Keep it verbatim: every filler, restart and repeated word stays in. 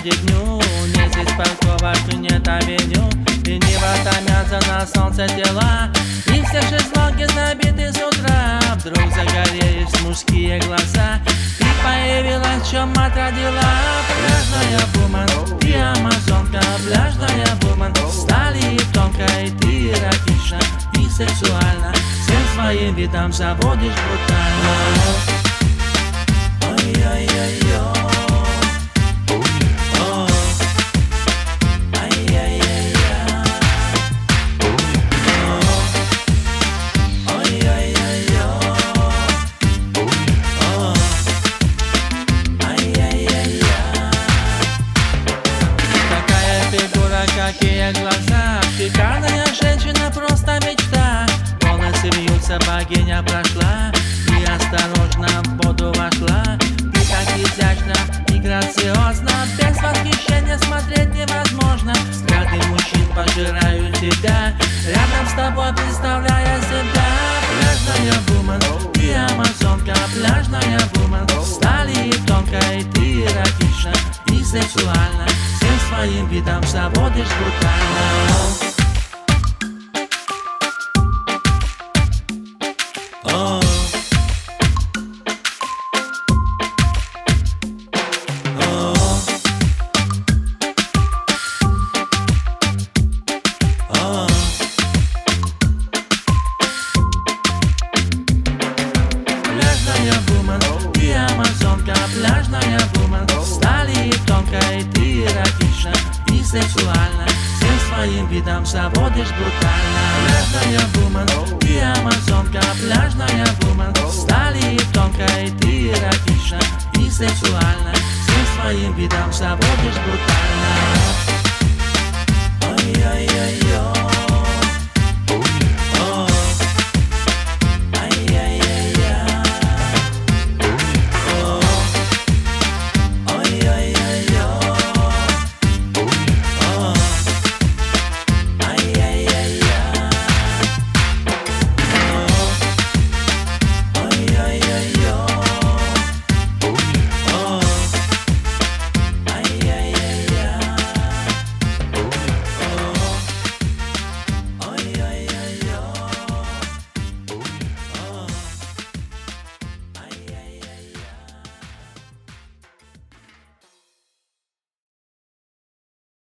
годе дню. Не здесь парковок и нет авеню, и небо томятся на солнце тела, и все шезлонги забиты с утра. Вдруг загорелись мужские глаза, и появилась, чем мать родила. Пляжная вумен, ты амазонка, пляжная вумен, стали тонкой, ты эротична и сексуальна, всем своим видом заводишь брутально. Ой-ой-ой-ой. Какие глаза, шикарная женщина, просто мечта. Волосы вьются, богиня прошла и осторожно в воду вошла. Ты так изящна и грациозна, без восхищения смотреть невозможно. Взгляды мужчин пожирают тебя, рядом с тобой представляя себя. Пляжная вумен, ты амазонка, пляжная вумен, стали тонкой, ты эротична и сексуальна, своим видом заводишь брутально. О. О. О. Пляжная вумен, ты амазонка, пляжная вумен, стали тонкой, ты эротична и сексуально, всем своим видом заводишь брутально. Пляжная вумен, ты амазонка, пляжная вумен, стали тонкой, ты эротична и сексуально, всем своим видом заводишь брутально. Ой-ой-ой-ой.